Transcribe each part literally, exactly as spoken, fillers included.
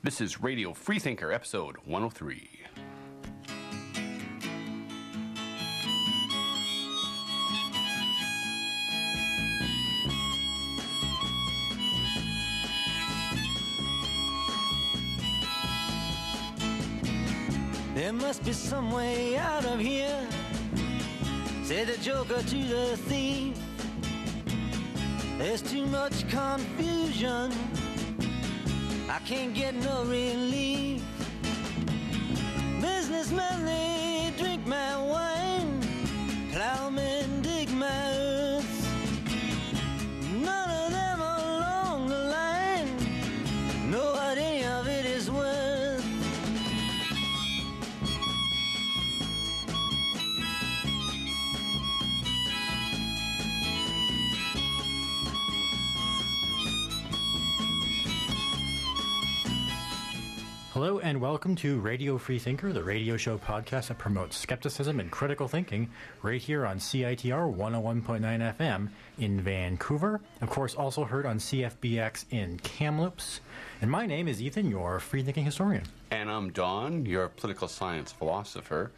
This is Radio Freethinker, episode one oh three. There must be some way out of here, said the joker to the thief. There's too much confusion, I can't get no relief. Businessmen, they drink my wine, plowmen dig my earth. None of them along the line know what any of it is worth. Hello and welcome to Radio Freethinker, the radio show podcast that promotes skepticism and critical thinking right here on C I T R one oh one point nine F M in Vancouver. Of course, also heard on C F B X in Kamloops. And my name is Ethan, your free-thinking historian. And I'm Don, your political science philosopher.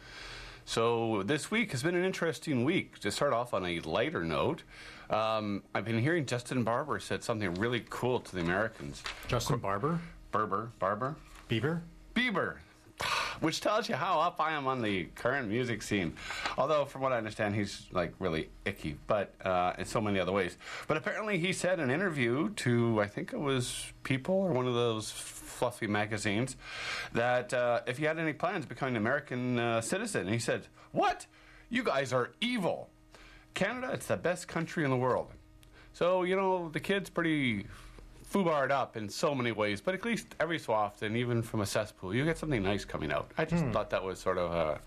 So this week has been an interesting week. To start off on a lighter note, um, I've been hearing Justin Barber said something really cool to the Americans. Justin Barber? Berber, Barber? Bieber? Bieber, which tells you how up I am on the current music scene. Although, from what I understand, he's like really icky, but uh, in so many other ways. But apparently, he said in an interview to, I think it was People or one of those fluffy magazines, that uh, if he had any plans of becoming an American uh, citizen, and he said, "What? You guys are evil. Canada, it's the best country in the world." So you know the kid's pretty foobarred up in so many ways, but at least every so often, even from a cesspool, you get something nice coming out. I just hmm. thought that was sort of a,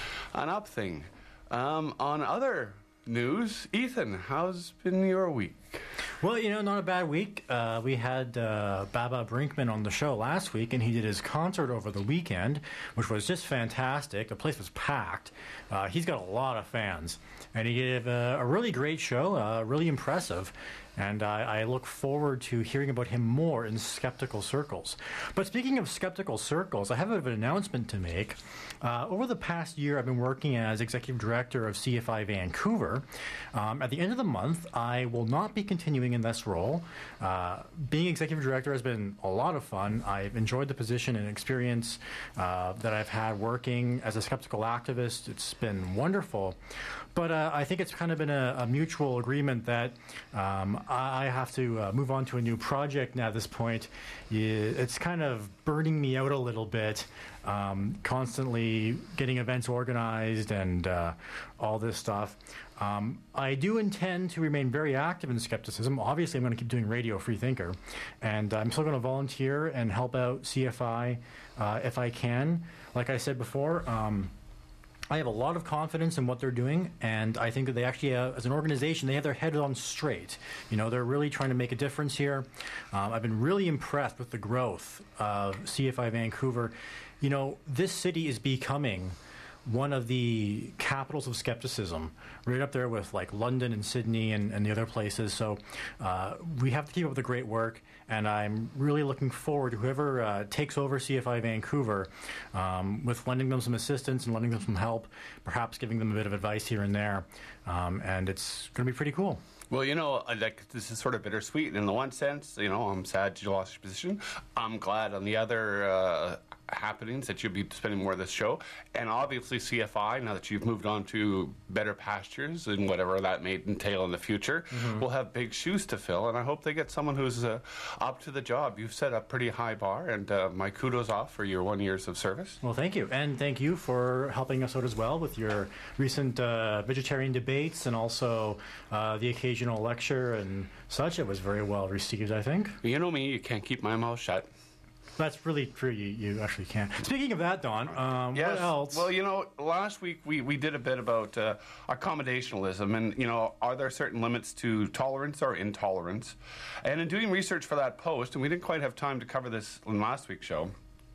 an up thing. Um, on other news, Ethan, how's been your week? Well, you know, not a bad week. Uh, we had uh, Baba Brinkman on the show last week, and he did his concert over the weekend, which was just fantastic. The place was packed. Uh, he's got a lot of fans, and he gave a, a really great show, uh, really impressive. And I, I look forward to hearing about him more in skeptical circles. But speaking of skeptical circles, I have a bit of an announcement to make. Uh, over the past year, I've been working as executive director of C F I Vancouver. Um, at the end of the month, I will not be continuing in this role. Uh, being executive director has been a lot of fun. I've enjoyed the position and experience uh, that I've had working as a skeptical activist. It's been wonderful. But uh, I think it's kind of been a, a mutual agreement that um, I have to uh, move on to a new project now at this point. It's kind of burning me out a little bit, um, constantly getting events organized and uh, all this stuff. Um, I do intend to remain very active in skepticism. Obviously, I'm going to keep doing Radio Freethinker, and I'm still going to volunteer and help out C F I uh, if I can. Like I said before, um, I have a lot of confidence in what they're doing, and I think that they actually, uh, as an organization, they have their head on straight. You know, they're really trying to make a difference here. Um, I've been really impressed with the growth of C F I Vancouver. You know, this city is becoming one of the capitals of skepticism, right up there with like London and Sydney and, and the other places. So uh, we have to keep up with the great work, and I'm really looking forward to whoever uh, takes over C F I Vancouver um, with lending them some assistance and lending them some help, perhaps giving them a bit of advice here and there, um, and it's going to be pretty cool. Well, you know, like this is sort of bittersweet. In the one sense, you know, I'm sad you lost your position. I'm glad on the other uh, happenings that you'll be spending more of this show. And obviously C F I, now that you've moved on to better pastures and whatever that may entail in the future, mm-hmm. will have big shoes to fill. And I hope they get someone who's uh, up to the job. You've set a pretty high bar, and uh, my kudos off for your one years of service. Well, thank you. And thank you for helping us out as well with your recent uh, vegetarian debates and also uh, the occasional lecture and such. It was very well received, I think. You know me, you can't keep my mouth shut. That's really true. You, you actually can. Speaking of that, Don, um, yes. what else? Well, you know, last week we, we did a bit about uh, accommodationalism and, you know, are there certain limits to tolerance or intolerance? And in doing research for that post, and we didn't quite have time to cover this in last week's show,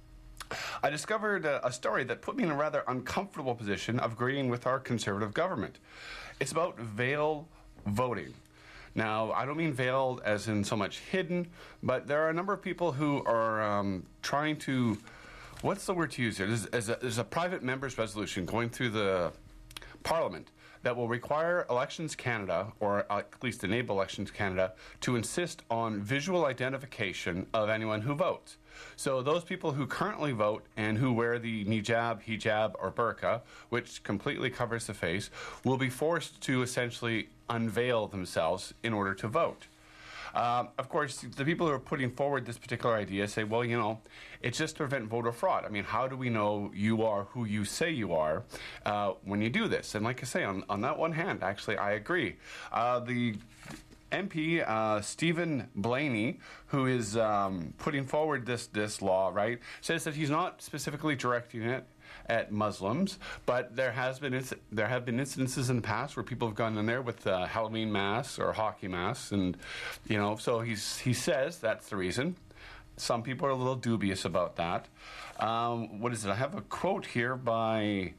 I discovered a, a story that put me in a rather uncomfortable position of agreeing with our conservative government. It's about veil voting. Now, I don't mean veiled as in so much hidden, but there are a number of people who are um, trying to, what's the word to use here? There's, there's, a, there's a private member's resolution going through the Parliament that will require Elections Canada, or at least enable Elections Canada, to insist on visual identification of anyone who votes. So those people who currently vote and who wear the niqab, hijab, or burqa, which completely covers the face, will be forced to essentially unveil themselves in order to vote. Um, of course, the people who are putting forward this particular idea say, well, you know, it's just to prevent voter fraud. I mean, how do we know you are who you say you are uh, when you do this? And like I say, on, on that one hand, actually, I agree. Uh, the M P, uh, Stephen Blaney, who is um, putting forward this, this law, right, says that he's not specifically directing it at Muslims, but there has been inc- there have been incidences in the past where people have gone in there with uh, Halloween masks or hockey masks, and you know, so he's he says that's the reason. Some people are a little dubious about that. Um, what is it? I have a quote here by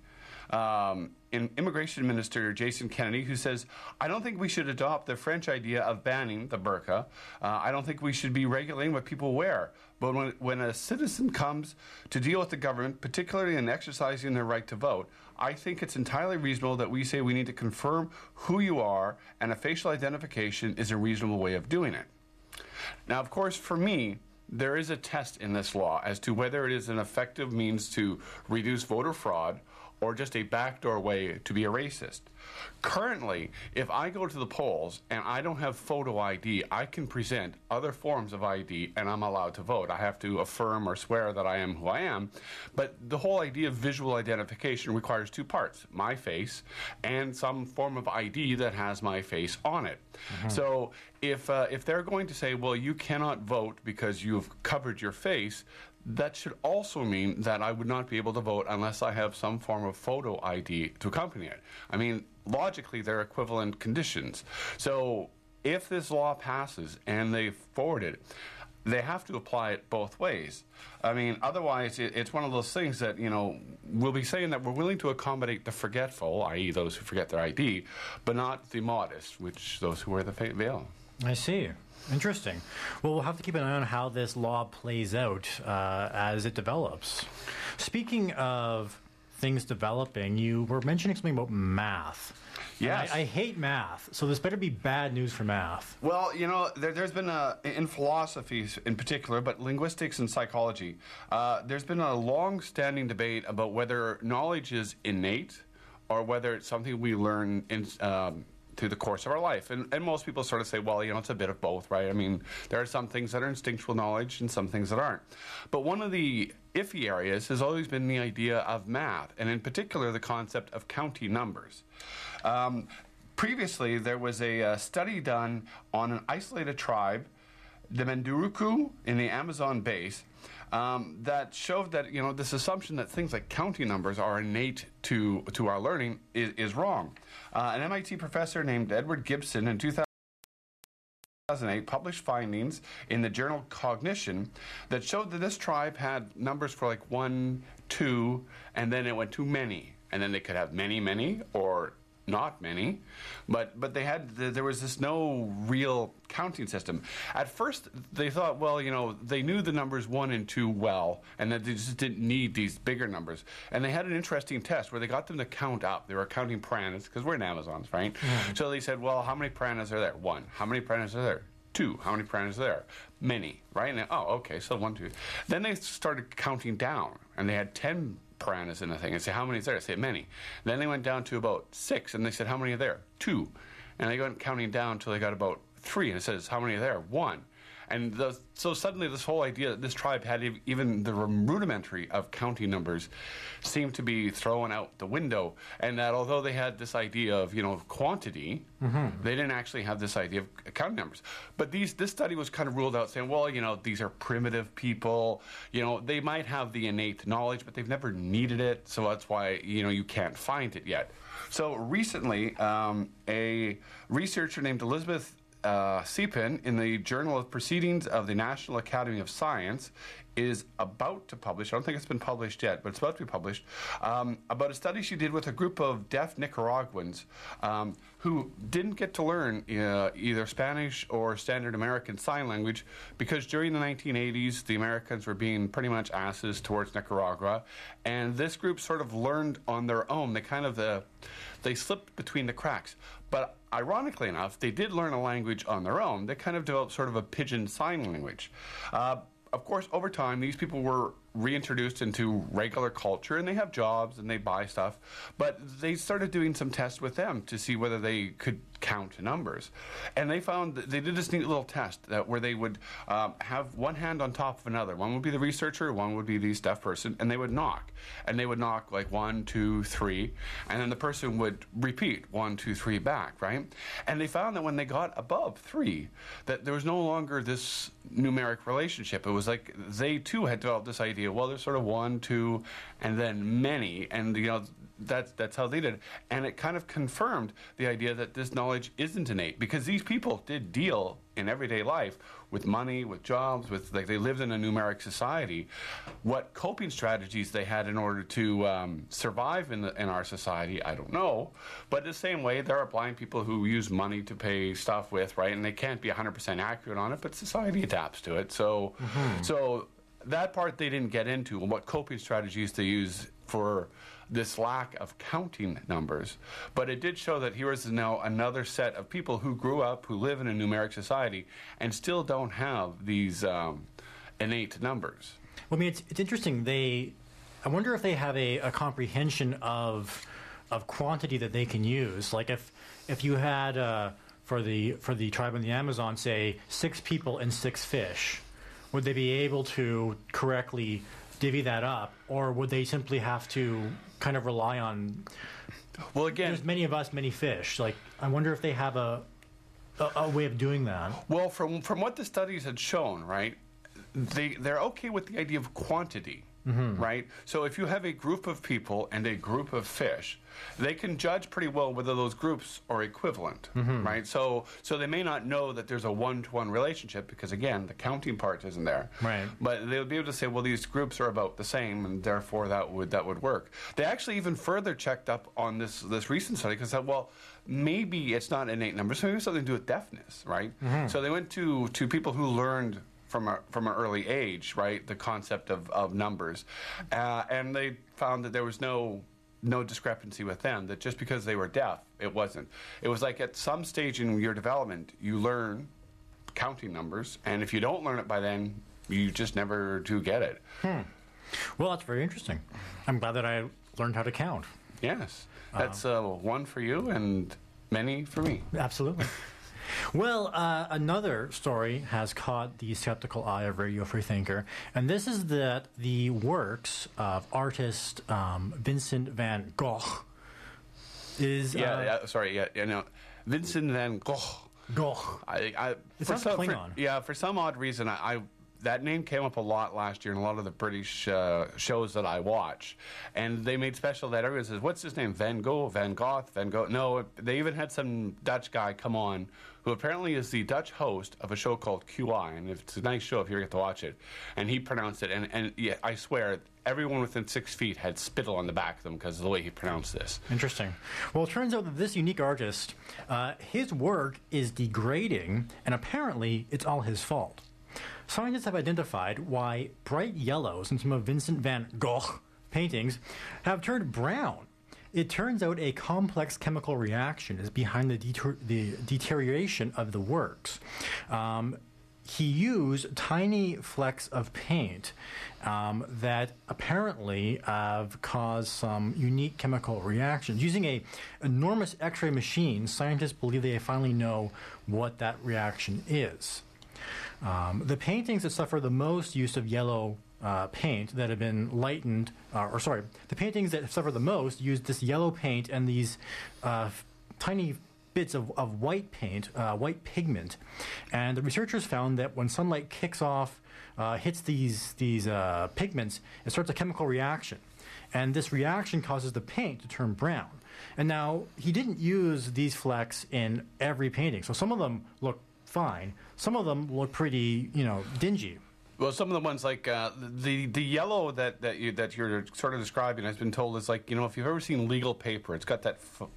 um, in Immigration Minister Jason Kennedy, who says, I don't think we should adopt the French idea of banning the burqa. Uh, I don't think we should be regulating what people wear. But when, when a citizen comes to deal with the government, particularly in exercising their right to vote, I think it's entirely reasonable that we say we need to confirm who you are, and a facial identification is a reasonable way of doing it. Now, of course, for me, there is a test in this law as to whether it is an effective means to reduce voter fraud or just a backdoor way to be a racist. Currently, if I go to the polls and I don't have photo I D, I can present other forms of I D and I'm allowed to vote. I have to affirm or swear that I am who I am. But the whole idea of visual identification requires two parts, my face and some form of I D that has my face on it. Mm-hmm. So if, uh, if they're going to say, well, you cannot vote because you've covered your face, that should also mean that I would not be able to vote unless I have some form of photo I D to accompany it. I mean, logically, they're equivalent conditions. So if this law passes and they forward it, they have to apply it both ways. I mean, otherwise, it, it's one of those things that, you know, we'll be saying that we're willing to accommodate the forgetful, that is those who forget their I D, but not the modest, which those who wear the veil. I see. Interesting. Well, we'll have to keep an eye on how this law plays out uh, as it develops. Speaking of things developing, you were mentioning something about math. Yes. I, I hate math, so this better be bad news for math. Well, you know, there, there's been a, in philosophy in particular, but linguistics and psychology, uh, there's been a long-standing debate about whether knowledge is innate or whether it's something we learn in um, through the course of our life. And, and most people sort of say, well, you know, it's a bit of both, right? I mean, there are some things that are instinctual knowledge and some things that aren't. But one of the iffy areas has always been the idea of math, and in particular, the concept of counting numbers. Um, previously, there was a uh, study done on an isolated tribe, the Munduruku, in the Amazon base, Um, that showed that, you know, this assumption that things like counting numbers are innate to to our learning is, is wrong. Uh, an M I T professor named Edward Gibson in two thousand eight published findings in the journal Cognition that showed that this tribe had numbers for like one, two, and then it went to many. And then they could have many, many, or not many, but but they had there was this no real counting system. At first, they thought, well, you know, they knew the numbers one and two well, and that they just didn't need these bigger numbers. And they had an interesting test where they got them to count up. They were counting pranas because we're in Amazons, right? Mm-hmm. So they said, well, how many pranas are there? One. How many pranas are there? Two. How many pranas are there? Many, right? And they, oh, okay, so one, two. Then they started counting down, and they had ten pranas in the thing, and say, how many is there? I say, many. Then they went down to about six, and they said, how many are there? Two. And they went counting down until they got about three, and it says, how many are there? One. And the, so suddenly this whole idea that this tribe had ev- even the rudimentary of counting numbers seemed to be thrown out the window, and that although they had this idea of, you know, quantity, mm-hmm. they didn't actually have this idea of counting numbers. But these this study was kind of ruled out, saying, well, you know, these are primitive people, you know, they might have the innate knowledge, but they've never needed it, so that's why, you know, you can't find it yet. So recently, um, a researcher named Elizabeth Uh, Sepin in the Journal of Proceedings of the National Academy of Science is about to publish, I don't think it's been published yet, but it's about to be published, um, about a study she did with a group of deaf Nicaraguans um, who didn't get to learn uh, either Spanish or Standard American Sign Language because during the nineteen eighties, the Americans were being pretty much asses towards Nicaragua, and this group sort of learned on their own. They kind of uh, they slipped between the cracks. But ironically enough, they did learn a language on their own. They kind of developed sort of a pidgin sign language. Uh, Of course, over time, these people were reintroduced into regular culture, and they have jobs and they buy stuff. But they started doing some tests with them to see whether they could count numbers. And they found that they did this neat little test that where they would um, have one hand on top of another. One would be the researcher, one would be the deaf person, and they would knock. And they would knock like one, two, three, and then the person would repeat one, two, three back, right? And they found that when they got above three, that there was no longer this numeric relationship. It was like they too had developed this idea, well, there's sort of one, two, and then many, and you know, that's that's how they did it. And it kind of confirmed the idea that this knowledge isn't innate, because these people did deal in everyday life with money, with jobs, with like they lived in a numeric society. What coping strategies they had in order to um, survive in the, in our society, I don't know. But the same way, there are blind people who use money to pay stuff with, right? And they can't be one hundred percent accurate on it, but society adapts to it. So, mm-hmm. so that part they didn't get into, and what coping strategies they use for this lack of counting numbers. But it did show that here is now another set of people who grew up, who live in a numeric society, and still don't have these um, innate numbers. Well, I mean, it's, it's interesting. They, I wonder if they have a, a comprehension of of quantity that they can use. Like if if you had uh, for the for the tribe in the Amazon, say six people and six fish, would they be able to correctly divvy that up, or would they simply have to kind of rely on? Well, again, there's many of us, many fish. Like, I wonder if they have a a, a way of doing that. Well, from from what the studies had shown, right, they they're okay with the idea of quantity. Mm-hmm. Right? So if you have a group of people and a group of fish, they can judge pretty well whether those groups are equivalent, mm-hmm. right? So so they may not know that there's a one-to-one relationship because, again, the counting part isn't there. Right. But they'll be able to say, well, these groups are about the same, and therefore that would that would work. They actually even further checked up on this this recent study because said, well, maybe it's not innate numbers, maybe it's something to do with deafness, right? Mm-hmm. So they went to, to people who learned from a, from an early age, right, the concept of, of numbers. Uh, and they found that there was no no discrepancy with them, that just because they were deaf, it wasn't. It was like at some stage in your development, you learn counting numbers, and if you don't learn it by then, you just never do get it. Hmm. Well, that's very interesting. I'm glad that I learned how to count. Yes. That's uh, one for you and many for me. Absolutely. Well, uh, another story has caught the skeptical eye of Radio Freethinker, and this is that the works of artist um, Vincent van Gogh is... Yeah, uh, yeah sorry, yeah, you know, Vincent van Gogh. Gogh. I, I, it for sounds some, Klingon. For, yeah, for some odd reason, I... I that name came up a lot last year in a lot of the British uh, shows that I watch. And they made special that everyone says, what's his name? Van Gogh? Van Gogh? Van Gogh? No, they even had some Dutch guy come on who apparently is the Dutch host of a show called Q I. And it's a nice show if you get to watch it. And he pronounced it. And, and yeah, I swear, everyone within six feet had spittle on the back of them because of the way he pronounced this. Interesting. Well, it turns out that this unique artist, uh, his work is degrading, and apparently it's all his fault. Scientists have identified why bright yellows in some of Vincent van Gogh paintings have turned brown. It turns out a complex chemical reaction is behind the, deter- the deterioration of the works. Um, he used tiny flecks of paint um, that apparently have caused some unique chemical reactions. Using a enormous X-ray machine, scientists believe they finally know what that reaction is. Um, the paintings that suffer the most use of yellow uh, paint that have been lightened, uh, or sorry, the paintings that suffer the most use this yellow paint and these uh, f- tiny bits of, of white paint, uh, white pigment. And the researchers found that when sunlight kicks off, uh, hits these, these uh, pigments, it starts a chemical reaction. And this reaction causes the paint to turn brown. And now, he didn't use these flecks in every painting. So some of them look fine. Some of them look pretty, you know, dingy. Well, some of the ones like uh, the the yellow that that you that you're sort of describing, has been told is like, you know, if you've ever seen legal paper, it's got that f- that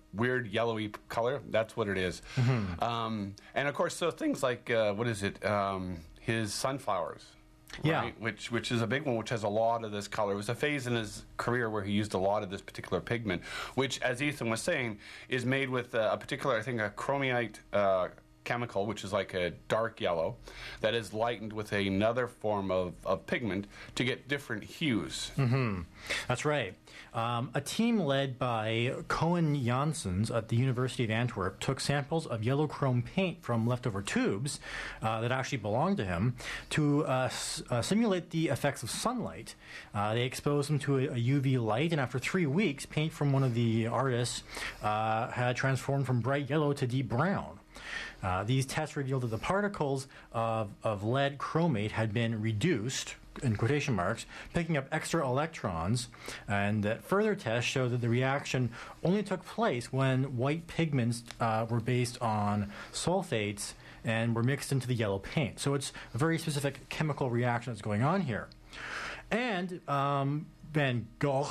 weird yellowy color. That's what it is. Mm-hmm. Um, and of course, so things like uh, what is it? Um, his sunflowers. Yeah, right? which which is a big one, which has a lot of this color. It was a phase in his career where he used a lot of this particular pigment, which, as Ethan was saying, is made with uh, a particular, I think, a chromiate uh, chemical, which is like a dark yellow, that is lightened with another form of, of pigment to get different hues. Mm-hmm. That's right. Um, a team led by Cohen Janssens at the University of Antwerp took samples of yellow chrome paint from leftover tubes uh, that actually belonged to him to uh, s- uh, simulate the effects of sunlight. Uh, they exposed them to a, a U V light, and after three weeks, paint from one of the artists uh, had transformed from bright yellow to deep brown. Uh, these tests revealed that the particles of, of lead chromate had been reduced, in quotation marks, picking up extra electrons, and that further tests showed that the reaction only took place when white pigments uh, were based on sulfates and were mixed into the yellow paint. So it's a very specific chemical reaction that's going on here. And um, Van Gogh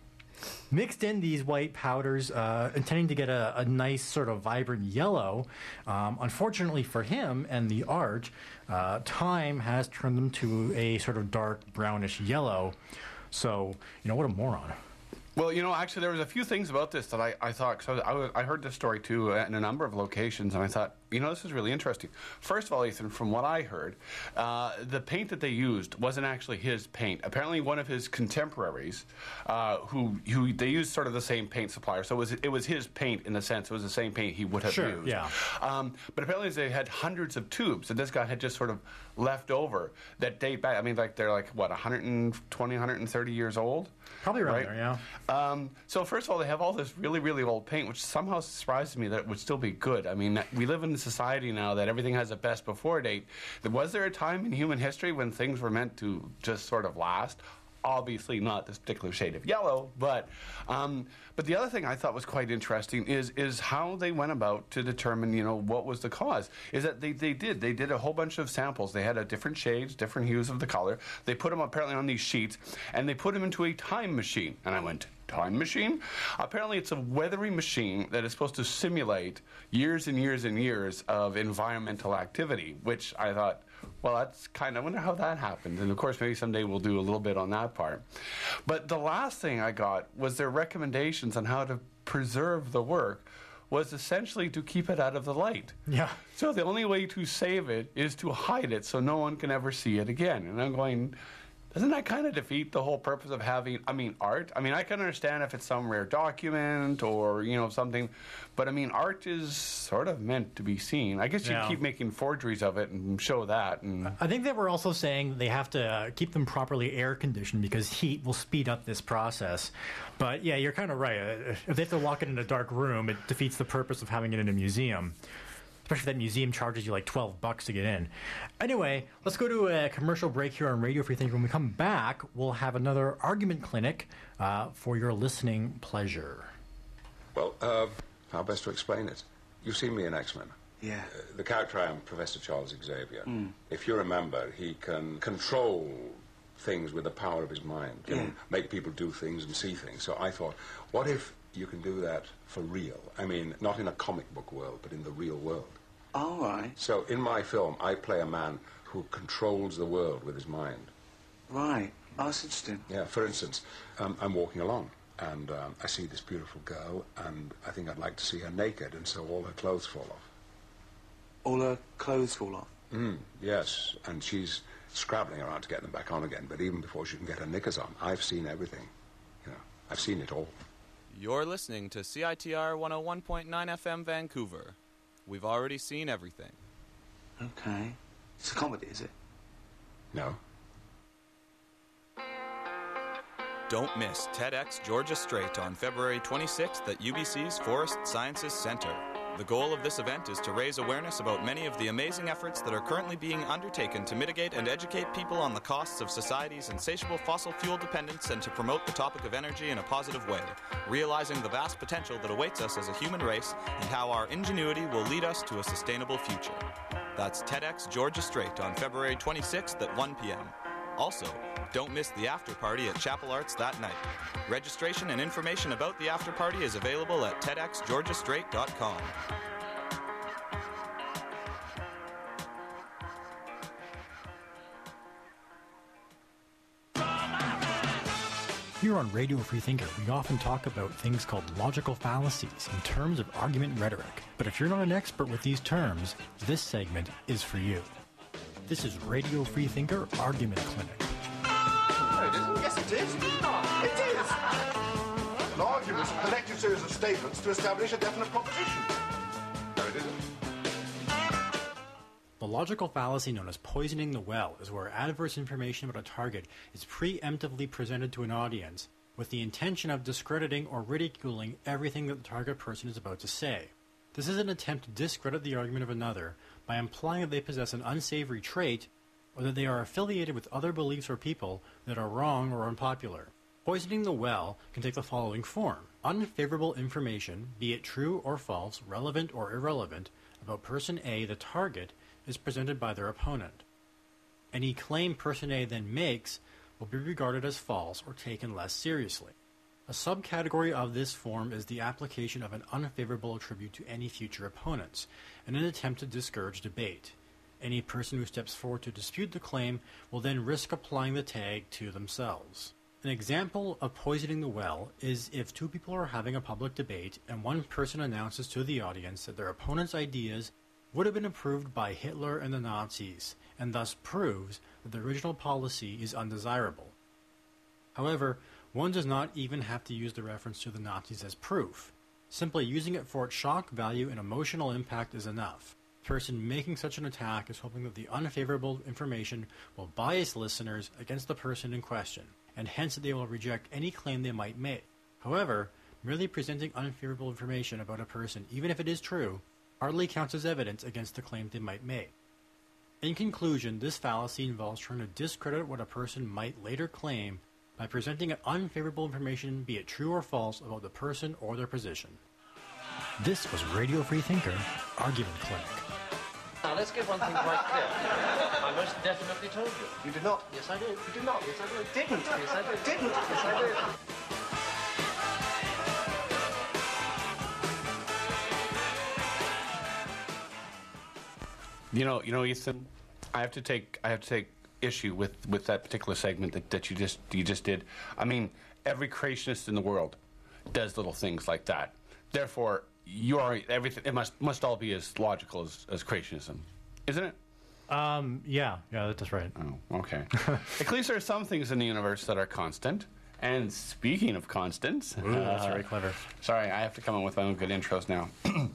mixed in these white powders, uh, intending to get a, a nice sort of vibrant yellow. Um, unfortunately for him and the art, uh, time has turned them to a sort of dark brownish yellow. So, you know, what a moron. Well, you know, actually, there was a few things about this that I, I thought, because I, was, I heard this story, too, in a number of locations, and I thought, you know, this is really interesting. First of all, Ethan, from what I heard, uh, the paint that they used wasn't actually his paint. Apparently, one of his contemporaries, uh, who who they used sort of the same paint supplier, so it was, it was his paint in a sense. It was the same paint he would have sure, used. Yeah. Um, but apparently, they had hundreds of tubes that this guy had just sort of left over that date back. I mean, like they're like, what, one hundred twenty, one hundred thirty years old? Probably around right? there, yeah. Um, so first of all, they have all this really, really old paint, which somehow surprises me that it would still be good. I mean, we live in a society now that everything has a best before date. Was there a time in human history when things were meant to just sort of last? Obviously not this particular shade of yellow, but um, but the other thing I thought was quite interesting is is how they went about to determine, you know, what was the cause. Is that they, they did they did a whole bunch of samples. They had a different shades, different hues of the color. They put them apparently on these sheets, and they put them into a time machine. And I went, time machine? Apparently it's a weathering machine that is supposed to simulate years and years and years of environmental activity, which I thought, well, that's kind of, I wonder how that happened. And of course, maybe someday we'll do a little bit on that part. But the last thing I got was their recommendations on how to preserve the work was essentially to keep it out of the light. Yeah. So the only way to save it is to hide it so no one can ever see it again. And I'm going, doesn't that kind of defeat the whole purpose of having, I mean, art? I mean, I can understand if it's some rare document or, you know, something, but I mean, art is sort of meant to be seen. I guess you Yeah. keep making forgeries of it and show that. And I think they were also saying they have to uh, keep them properly air conditioned because heat will speed up this process. But yeah, you're kind of right. Uh, If they have to lock it in a dark room, it defeats the purpose of having it in a museum. Especially if that museum charges you like twelve bucks to get in. Anyway, let's go to a commercial break here on Radio Free Thinker. When we come back, we'll have another argument clinic uh, for your listening pleasure. Well, uh, how best to explain it? You've seen me in X-Men. Yeah. Uh, the character I am, Professor Charles Xavier. Mm. If you remember, he can control things with the power of his mind. He can Yeah. make people do things and see things. So I thought, what if you can do that for real? I mean, not in a comic book world, but in the real world. All right. So in my film, I play a man who controls the world with his mind. Right. Oh, that's interesting. Yeah, for instance, um, I'm walking along, and um, I see this beautiful girl, and I think I'd like to see her naked, and so all her clothes fall off. All her clothes fall off? Mm, yes, and she's scrabbling around to get them back on again, but even before she can get her knickers on, I've seen everything. You know, I've seen it all. You're listening to C I T R one oh one point nine F M Vancouver. We've already seen everything. Okay. It's a comedy, is it? No. Don't miss TEDx Georgia Strait on February twenty-sixth at U B C's Forest Sciences Center. The goal of this event is to raise awareness about many of the amazing efforts that are currently being undertaken to mitigate and educate people on the costs of society's insatiable fossil fuel dependence and to promote the topic of energy in a positive way, realizing the vast potential that awaits us as a human race and how our ingenuity will lead us to a sustainable future. That's TEDx Georgia Strait on February twenty-sixth at one p.m. Also, don't miss the after party at Chapel Arts that night. Registration and information about the after party is available at ted x georgia straight dot com. Here on Radio Freethinker, we often talk about things called logical fallacies in terms of argument rhetoric. But if you're not an expert with these terms, this segment is for you. This is Radio Freethinker Argument Clinic. No, it isn't. Yes, it is. It is not. It is. An argument is a collective series of statements to establish a definite proposition. No, it isn't. The logical fallacy known as poisoning the well is where adverse information about a target is preemptively presented to an audience with the intention of discrediting or ridiculing everything that the target person is about to say. This is an attempt to discredit the argument of another by implying that they possess an unsavory trait or that they are affiliated with other beliefs or people that are wrong or unpopular. Poisoning the well can take the following form. Unfavorable information, be it true or false, relevant or irrelevant, about person A, the target, is presented by their opponent. Any claim person A then makes will be regarded as false or taken less seriously. A subcategory of this form is the application of an unfavorable attribute to any future opponents, in an attempt to discourage debate. Any person who steps forward to dispute the claim will then risk applying the tag to themselves. An example of poisoning the well is if two people are having a public debate and one person announces to the audience that their opponent's ideas would have been approved by Hitler and the Nazis, and thus proves that the original policy is undesirable. However, one does not even have to use the reference to the Nazis as proof. Simply using it for its shock value and emotional impact is enough. The person making such an attack is hoping that the unfavorable information will bias listeners against the person in question, and hence that they will reject any claim they might make. However, merely presenting unfavorable information about a person, even if it is true, hardly counts as evidence against the claim they might make. In conclusion, this fallacy involves trying to discredit what a person might later claim by presenting unfavorable information, be it true or false, about the person or their position. This was Radio Freethinker Argument Clinic. Now, let's get one thing quite clear. I most definitely told you. You did not. Yes, I did. You did not. Yes, I did. Didn't. Yes, I did. Didn't. Yes, I did. You know, you know, Ethan, I have to take, I have to take issue with, with that particular segment that, that you just, you just did. I mean, every creationist in the world does little things like that. Therefore, you are everything. It must must all be as logical as, as creationism, isn't it? Um, yeah, yeah, that's right. Oh, okay. At least there are some things in the universe that are constant. And speaking of constants, Ooh, that's uh, very clever. Sorry, I have to come up with my own good intros now.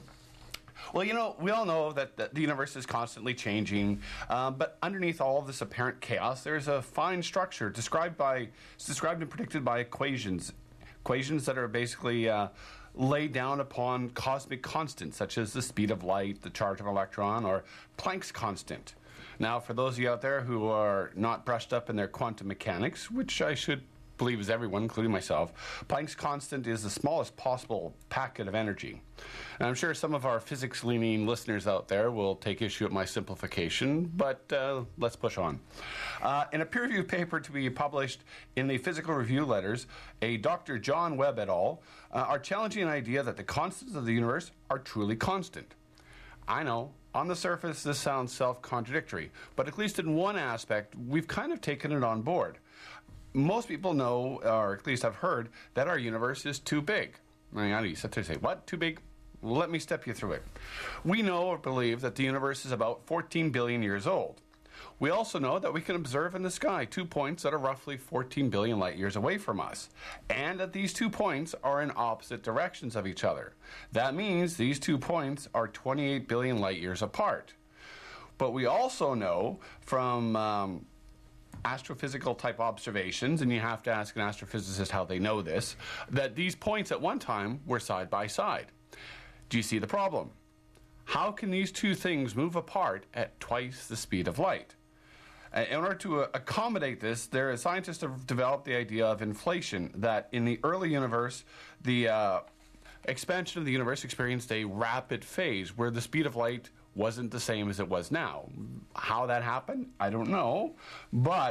Well, you know, we all know that, that the universe is constantly changing, uh, but underneath all of this apparent chaos, there's a fine structure described by, it's described and predicted by equations, equations that are basically uh, laid down upon cosmic constants, such as the speed of light, the charge of an electron, or Planck's constant. Now, for those of you out there who are not brushed up in their quantum mechanics, which I should believe is everyone, including myself, Planck's constant is the smallest possible packet of energy. And I'm sure some of our physics-leaning listeners out there will take issue with my simplification, but uh, let's push on. Uh, in a peer-reviewed paper to be published in the Physical Review Letters, a Doctor John Webb et al. Uh, are challenging an idea that the constants of the universe are truly constant. I know, on the surface this sounds self-contradictory, but at least in one aspect, we've kind of taken it on board. Most people know, or at least have heard, that our universe is too big. I mean, you sit there and say, what, too big? Let me step you through it. We know or believe that the universe is about fourteen billion years old. We also know that we can observe in the sky two points that are roughly fourteen billion light years away from us, and that these two points are in opposite directions of each other. That means these two points are twenty-eight billion light years apart. But we also know from um, astrophysical type observations, and you have to ask an astrophysicist how they know this, that these points at one time were side by side. Do you see the problem? How can these two things move apart at twice the speed of light? In order to accommodate this, there are scientists have developed the idea of inflation, that in the early universe, the uh, expansion of the universe experienced a rapid phase where the speed of light wasn't the same as it was now. How that happened, I don't know, but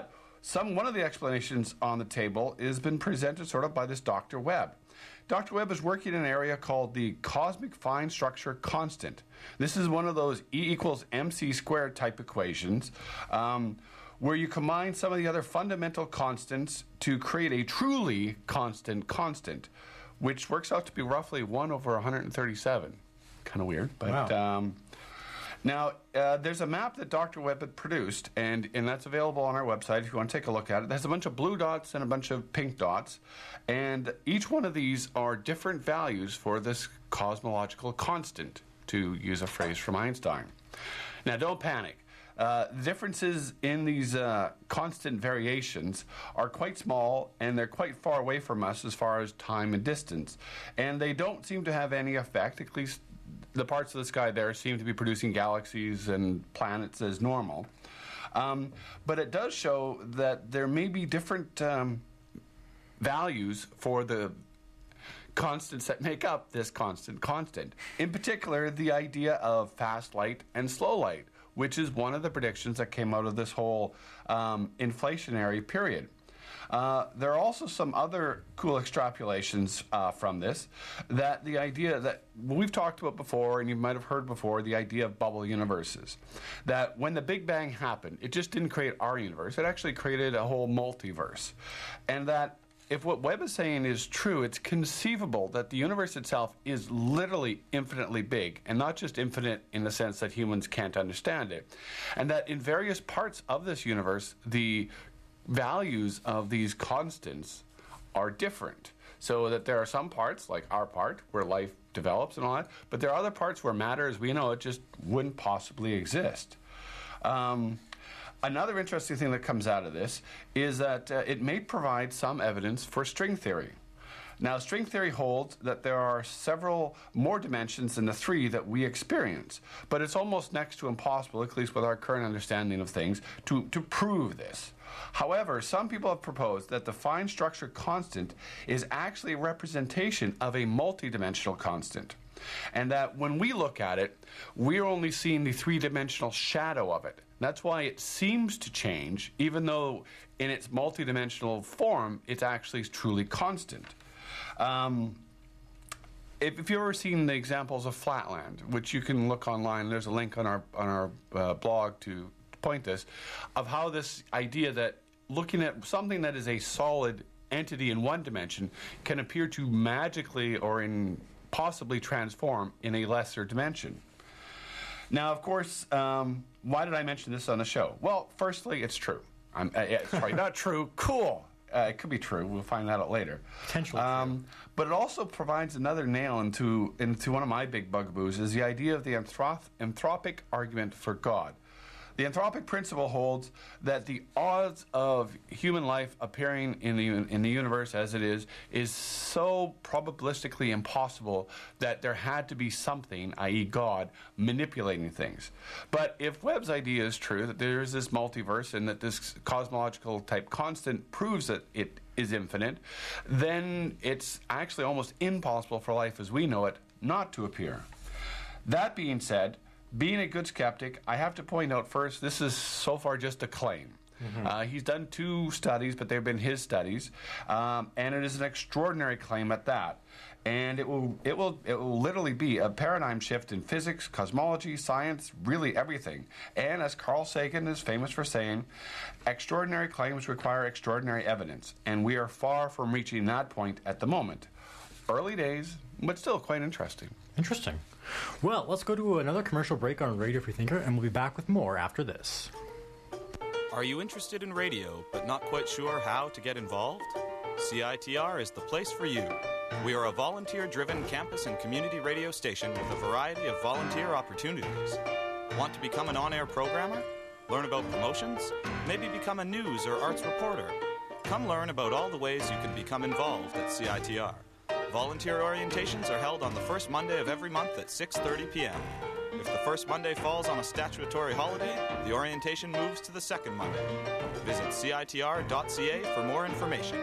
some one of the explanations on the table has been presented sort of by this Doctor Webb. Doctor Webb is working in an area called the cosmic fine structure constant. This is one of those E equals mc squared type equations um, where you combine some of the other fundamental constants to create a truly constant constant, which works out to be roughly one over one hundred thirty-seven. Kind of weird, but... Wow. Um, Now, uh, there's a map that Doctor Webb had produced, and, and that's available on our website if you want to take a look at it. There's a bunch of blue dots and a bunch of pink dots, and each one of these are different values for this cosmological constant, to use a phrase from Einstein. Now, don't panic. Uh, differences in these uh, constant variations are quite small, and they're quite far away from us as far as time and distance, and they don't seem to have any effect, at least the parts of the sky there seem to be producing galaxies and planets as normal. Um, but it does show that there may be different um, values for the constants that make up this constant constant. In particular, the idea of fast light and slow light, which is one of the predictions that came out of this whole um, inflationary period. Uh, there are also some other cool extrapolations uh, from this, that the idea that we've talked about before, and you might have heard before, the idea of bubble universes. That when the Big Bang happened, it just didn't create our universe, it actually created a whole multiverse. And that if what Webb is saying is true, it's conceivable that the universe itself is literally infinitely big, and not just infinite in the sense that humans can't understand it. And that in various parts of this universe, the values of these constants are different. So that there are some parts, like our part, where life develops and all that, but there are other parts where matter, as we know it, just wouldn't possibly exist. Um, another interesting thing that comes out of this is that uh, it may provide some evidence for string theory. Now, string theory holds that there are several more dimensions than the three that we experience, but it's almost next to impossible, at least with our current understanding of things, to, to prove this. However, some people have proposed that the fine structure constant is actually a representation of a multidimensional constant, and that when we look at it, we're only seeing the three-dimensional shadow of it. That's why it seems to change, even though in its multidimensional form, it's actually truly constant. Um, if, if you've ever seen the examples of flatland, which you can look online, there's a link on our on our uh, blog to point this, of how this idea that looking at something that is a solid entity in one dimension can appear to magically or in possibly transform in a lesser dimension. Now, of course, um, why did I mention this on the show? Well, firstly, it's true. I'm, uh, yeah, sorry, not true. Cool. Uh, it could be true. We'll find that out later. Potentially um, true. But it also provides another nail into into one of my big bugaboos, is the idea of the anthrop- anthropic argument for God. The anthropic principle holds that the odds of human life appearing in the in the universe as it is is so probabilistically impossible that there had to be something, that is, God, manipulating things. But if Webb's idea is true, that there is this multiverse and that this cosmological type constant proves that it is infinite, then it's actually almost impossible for life as we know it not to appear. That being said, being a good skeptic, I have to point out first, this is so far just a claim. Mm-hmm. Uh, he's done two studies, but they've been his studies, um, and it is an extraordinary claim at that. And it will, it will, it will literally be a paradigm shift in physics, cosmology, science, really everything. And as Carl Sagan is famous for saying, extraordinary claims require extraordinary evidence, and we are far from reaching that point at the moment. Early days, but still quite interesting. Interesting. Well, let's go to another commercial break on Radio Freethinker, and we'll be back with more after this. Are you interested in radio, but not quite sure how to get involved? C I T R is the place for you. We are a volunteer-driven campus and community radio station with a variety of volunteer opportunities. Want to become an on-air programmer? Learn about promotions? Maybe become a news or arts reporter? Come learn about all the ways you can become involved at C I T R. Volunteer orientations are held on the first Monday of every month at six thirty p.m. If the first Monday falls on a statutory holiday, the orientation moves to the second Monday. Visit C I T R dot C A for more information.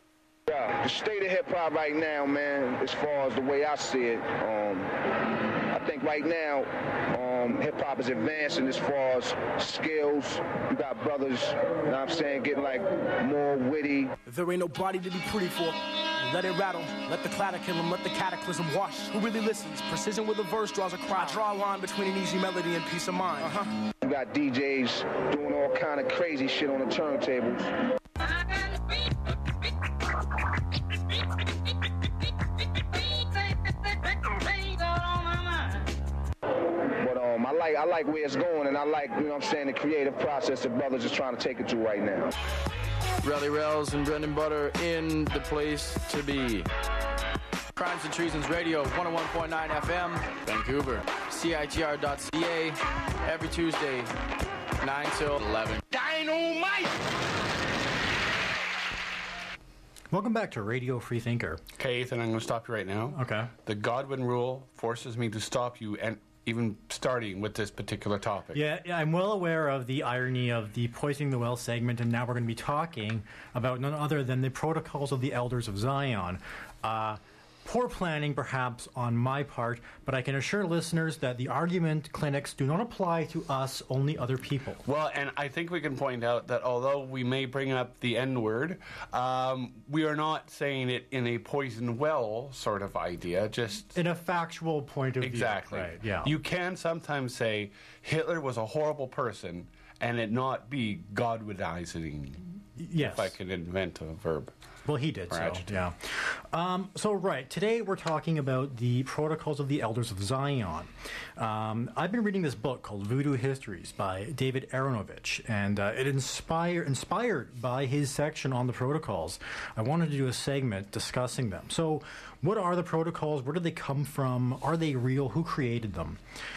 The state of hip-hop right now, man, as far as the way I see it, um, I think right now, um, hip-hop is advancing as far as skills. You got brothers, you know what I'm saying, getting like more witty. There ain't nobody to be pretty for. Let it rattle, let the clatter kill him, let the cataclysm wash. Who really listens? Precision with a verse draws a cry. Draw a line between an easy melody and peace of mind. Uh-huh. You got D Js doing all kind of crazy shit on the turntables. I like I like where it's going, and I like, you know what I'm saying, the creative process that brothers is trying to take it to right now. Rally Rails and Brendan Butter in the place to be. Crimes and Treasons Radio, one oh one point nine F M, Vancouver. C I T R dot C A, every Tuesday, nine till eleven. Dynamite! Welcome back to Radio Free Thinker. Okay, Ethan, I'm going to stop you right now. Okay. The Godwin rule forces me to stop you, and even starting with this particular topic. Yeah, I'm well aware of the irony of the Poisoning the Well segment, and now we're going to be talking about none other than the Protocols of the Elders of Zion. Uh, poor planning, perhaps, on my part, but I can assure listeners that the argument clinics do not apply to us, only other people. Well, and I think we can point out that although we may bring up the N-word, um, we are not saying it in a poison well sort of idea, just... in a factual point of exactly. view. Exactly. Right, yeah. You can sometimes say Hitler was a horrible person and it not be Godwinizing. Yes. If I could invent a verb. Well, he did, or so, adjective. yeah. Um, so, right, today we're talking about the Protocols of the Elders of Zion. Um, I've been reading this book called Voodoo Histories by David Aronovich, and uh, it inspired, inspired by his section on the Protocols. I wanted to do a segment discussing them. So, what are the Protocols? Where did they come from? Are they real? Who created them?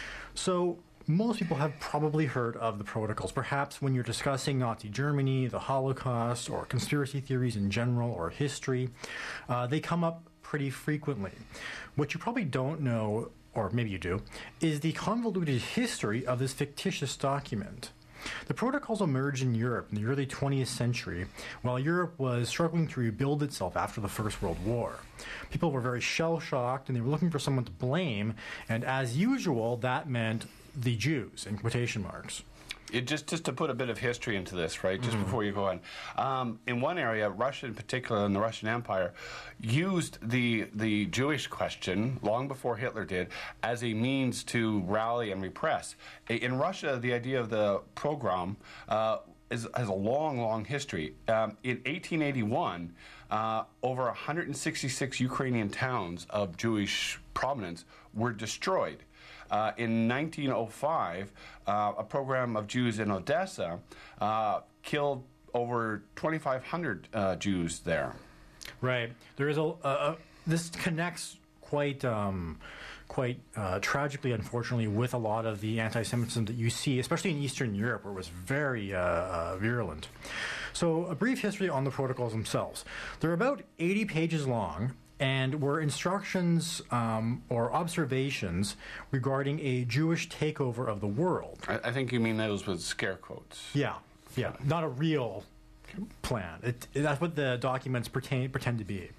So, most people have probably heard of the Protocols, perhaps when you're discussing Nazi Germany, the Holocaust, or conspiracy theories in general, or history. Uh, they come up pretty frequently. What you probably don't know, or maybe you do, is the convoluted history of this fictitious document. The Protocols emerged in Europe in the early twentieth century, while Europe was struggling to rebuild itself after the First World War. People were very shell-shocked, and they were looking for someone to blame, and as usual, that meant the Jews, in quotation marks. It just, just to put a bit of history into this, right, just Mm-hmm. before you go on. Um, in one area, Russia in particular, and the Russian Empire, used the, the Jewish question, long before Hitler did, as a means to rally and repress. In Russia, the idea of the pogrom uh, is, has a long, long history. Um, in eighteen eighty-one, uh, over one hundred sixty-six Ukrainian towns of Jewish prominence were destroyed. Uh, in nineteen oh five, uh, a program of Jews in Odessa uh, killed over twenty-five hundred uh, Jews there. Right. There is a, a, a this connects quite um, quite uh, tragically, unfortunately, with a lot of the anti-Semitism that you see, especially in Eastern Europe, where it was very uh, uh, virulent. So, a brief history on the Protocols themselves. They're about eighty pages long, and were instructions um, or observations regarding a Jewish takeover of the world. I, I think you mean those with scare quotes. Yeah, yeah, not a real plan. It, that's what the documents pertain, pretend to be.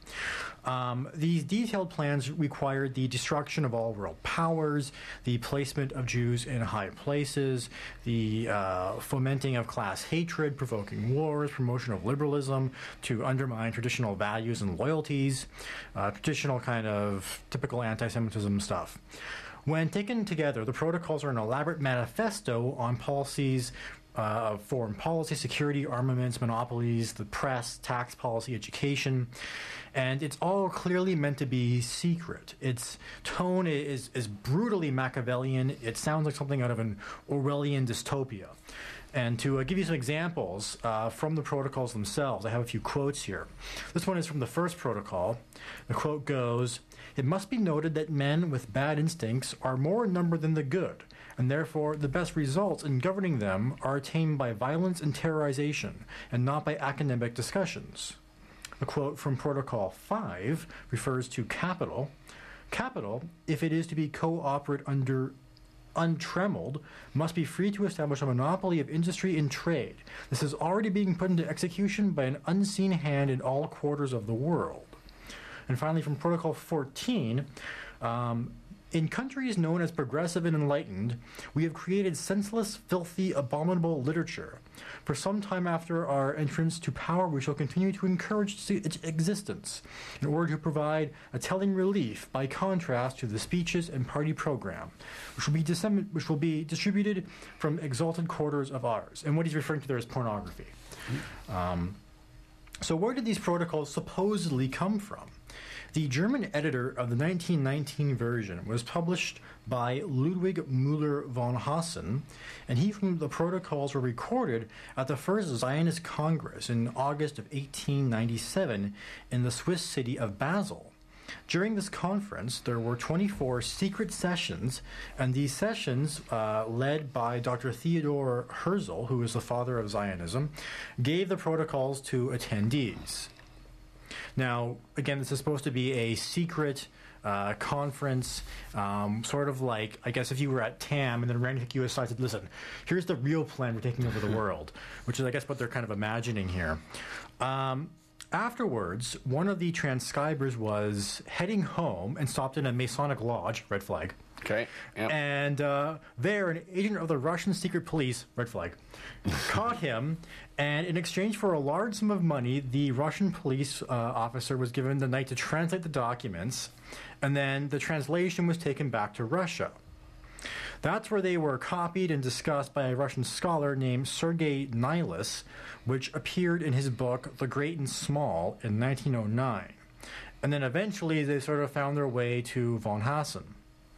Um, these detailed plans required the destruction of all world powers, the placement of Jews in high places, the uh, fomenting of class hatred, provoking wars, promotion of liberalism to undermine traditional values and loyalties, uh, traditional kind of typical anti-Semitism stuff. When taken together, the protocols are an elaborate manifesto on policies Uh, of foreign policy, security, armaments, monopolies, the press, tax policy, education, and it's all clearly meant to be secret. Its tone is, is brutally Machiavellian. It sounds like something out of an Orwellian dystopia. And to uh, give you some examples uh, from the protocols themselves, I have a few quotes here. This one is from the first protocol. The quote goes, "It must be noted that men with bad instincts are more in number than the good, and therefore the best results in governing them are attained by violence and terrorization, and not by academic discussions." A quote from Protocol five refers to capital. "Capital, if it is to be co-operate under untrammeled, must be free to establish a monopoly of industry and trade. This is already being put into execution by an unseen hand in all quarters of the world." And finally, from Protocol fourteen, um, In countries known as progressive and enlightened, we have created senseless, filthy, abominable literature. For some time after our entrance to power, we shall continue to encourage its existence in order to provide a telling relief by contrast to the speeches and party program, which will be, dissemin- which will be distributed from exalted quarters of ours. And what he's referring to there is pornography. Um, so where did these protocols supposedly come from? The German editor of the nineteen nineteen version was published by Ludwig Müller von Hassen, and he claimed the protocols were recorded at the first Zionist Congress in August of eighteen ninety-seven in the Swiss city of Basel. During this conference, there were twenty-four secret sessions, and these sessions, uh, led by Doctor Theodor Herzl, who is the father of Zionism, gave the protocols to attendees. Now, again, this is supposed to be a secret uh, conference, um, sort of like, I guess, if you were at T A M and then Randy took you aside and said, listen, here's the real plan for taking over the world, which is, I guess, what they're kind of imagining here. Um, afterwards, one of the transcribers was heading home and stopped in a Masonic lodge, red flag. Okay. Yep. And uh, there, an agent of the Russian secret police, red flag, caught him, and in exchange for a large sum of money, the Russian police uh, officer was given the night to translate the documents, and then the translation was taken back to Russia. That's where they were copied and discussed by a Russian scholar named Sergei Nilus, which appeared in his book The Great and Small in nineteen oh nine. And then eventually they sort of found their way to von Hassen.